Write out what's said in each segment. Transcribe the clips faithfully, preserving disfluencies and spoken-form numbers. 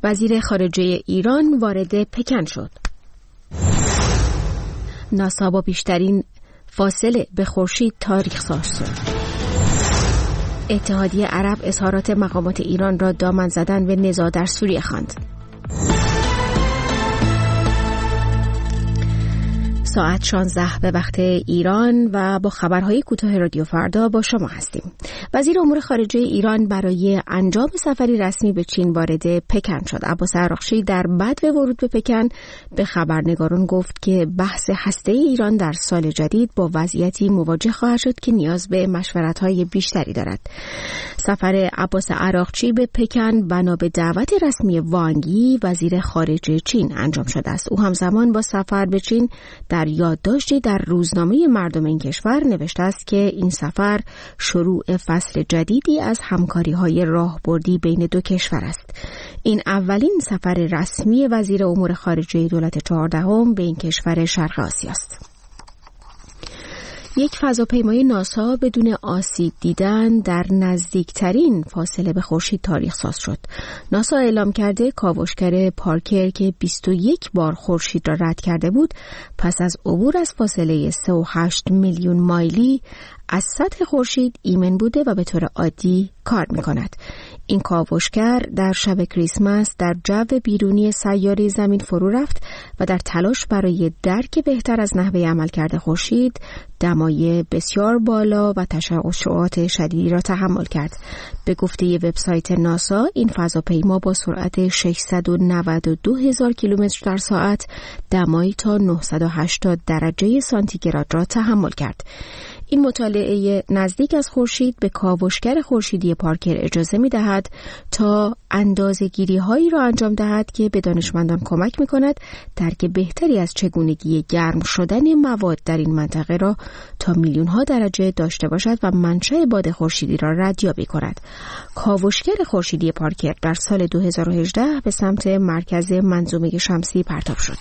وزیر خارجه ایران وارد پکن شد. ناسا با بیشترین فاصله به خورشید تاریخ ساز شد. اتحادیه عرب اظهارات مقامات ایران را دامن زدن به نزاع در سوریه خواند. ساعت شانزده به وقت ایران و با خبرهای کوتاه رادیو فردا با شما هستیم. وزیر امور خارجه ایران برای انجام سفری رسمی به چین وارد پکن شد. عباس عراقچی در بدو ورود به پکن به خبرنگاران گفت که بحث هسته‌ای ایران در سال جدید با وضعیتی مواجه خواهد شد که نیاز به مشورت‌های بیشتری دارد. سفر عباس عراقچی به پکن بنا به دعوت رسمی وانگ یی وزیر خارجه چین انجام شده است. او همزمان با سفر به چین در یادداشتی در روزنامه مردم این کشور نوشته است که این سفر شروع فصل جدیدی از همکاری‌های راهبردی بین دو کشور است. این اولین سفر رسمی وزیر امور خارجه دولت چهاردهم به این کشور شرق آسیا است. یک فضاپیمای ناسا بدون آسیب دیدن در نزدیکترین فاصله به خورشید تاریخ ساز شد. ناسا اعلام کرده کاوشگر پارکر که بیست و یک بار خورشید را رد کرده بود، پس از عبور از فاصله سه و هشت میلیون مایلی از سطح خورشید ایمن بوده و به طور عادی کار می‌کند. این کاوشگر در شب کریسمس در جو بیرونی سیاره زمین فرو رفت و در تلاش برای درک بهتر از نحوه عملکرد خورشید دمای بسیار بالا و تشعشعات شدیدی را تحمل کرد. به گفته وبسایت ناسا، این فضاپیما با سرعت ششصد و نود و دو هزار کیلومتر در ساعت دمایی تا نهصد و هشتاد درجه سانتیگراد را تحمل کرد. این مطالعه نزدیک از خورشید به کاوشگر خورشیدی پارکر اجازه می دهد تا اندازه‌گیری هایی را انجام دهد که به دانشمندان کمک می کند درک بهتری از چگونگی گرم شدن مواد در این منطقه را تا میلیون ها درجه داشته باشد و منشأ باد خورشیدی را ردیابی کند. کاوشگر خورشیدی پارکر در سال دو هزار و هجده به سمت مرکز منظومه شمسی پرتاب شد.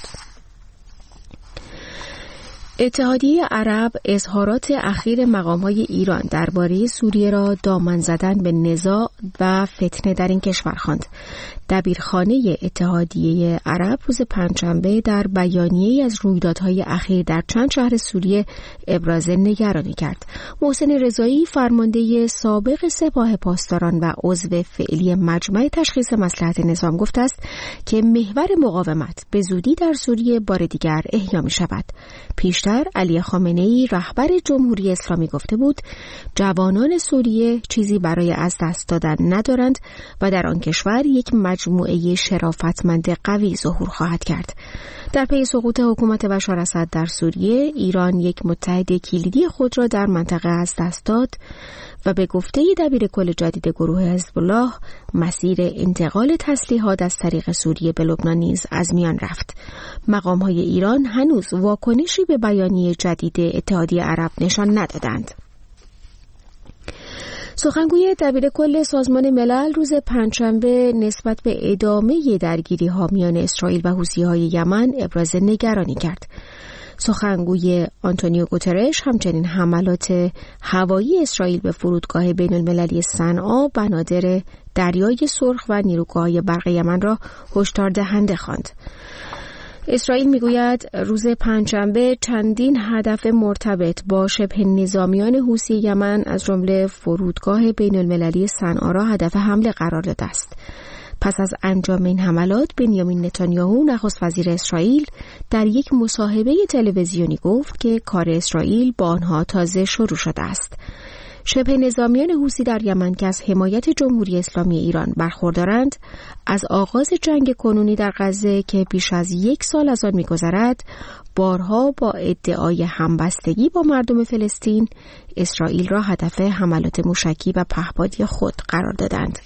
اتحادیه عرب اظهارات اخیر مقام‌های ایران درباره سوریه را دامن زدن به نزاع و فتنه در این کشور خواند. دبیرخانه اتحادیه عرب روز پنجشنبه در بیانیه‌ای از رویدادهای اخیر در چند شهر سوریه ابراز نگرانی کرد. محسن رضایی، فرمانده سابق سپاه پاسداران و عضو فعلی مجمع تشخیص مصلحت نظام، گفته است که محور مقاومت به زودی در سوریه بار دیگر احیا می‌شود. پیشتر علی خامنه‌ای رهبر جمهوری اسلامی گفته بود جوانان سوریه چیزی برای از دست دادن ندارند و در آن کشور یک مجموعه شرافتمند قوی ظهور خواهد کرد. در پی سقوط حکومت بشار اسد در سوریه، ایران یک متحد کلیدی خود را در منطقه از دست داد و به گفته دبیر کل جدید گروه حزب الله مسیر انتقال تسلیحات از طریق سوریه به لبنان نیز از میان رفت. مقام‌های ایران هنوز واکنشی به بیانیه جدید اتحادیه عرب نشان ندادند. سخنگوی دبیر کل سازمان ملل روز پنجشنبه نسبت به ادامه درگیری‌ها میان اسرائیل و حوثی‌های یمن ابراز نگرانی کرد. سخنگوی آنتونیو گوترش همچنین حملات هوایی اسرائیل به فرودگاه بین المللی صنعا، بنادر دریای سرخ و نیروگاه‌های برق یمن را هشدار دهنده خواند. اسرائیل میگوید روز پنجشنبه چندین هدف مرتبط با شبه نظامیان حوثی یمن از جمله فرودگاه بین المللی صنعا را هدف حمله قرار داده است. پس از انجام این حملات، بنیامین نتانیاهو نخست وزیر اسرائیل در یک مصاحبه تلویزیونی گفت که کار اسرائیل با آنها تازه شروع شده است. شبه نظامیان حوثی در یمن که از حمایت جمهوری اسلامی ایران برخوردارند، از آغاز جنگ کنونی در غزه که بیش از یک سال از آن می‌گذرد، بارها با ادعای همبستگی با مردم فلسطین، اسرائیل را هدف حملات موشکی و پهپادی خود قرار دادند.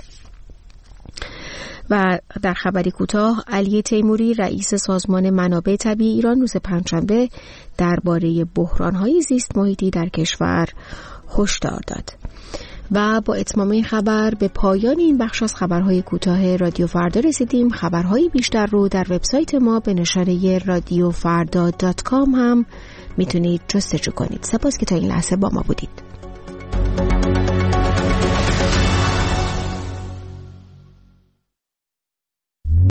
و در خبری کوتاه، علی تیموری رئیس سازمان منابع طبیعی ایران روز پنجشنبه درباره بحران‌های زیست محیطی در کشور هشدار داد. و با اتمام این خبر به پایان این بخش از خبرهای کوتاه رادیو فردا رسیدیم. خبرهای بیشتر رو در وبسایت ما به نشانی رادیو فردا دات کام هم میتونید جستجو کنید. سپاس که تا این لحظه با ما بودید.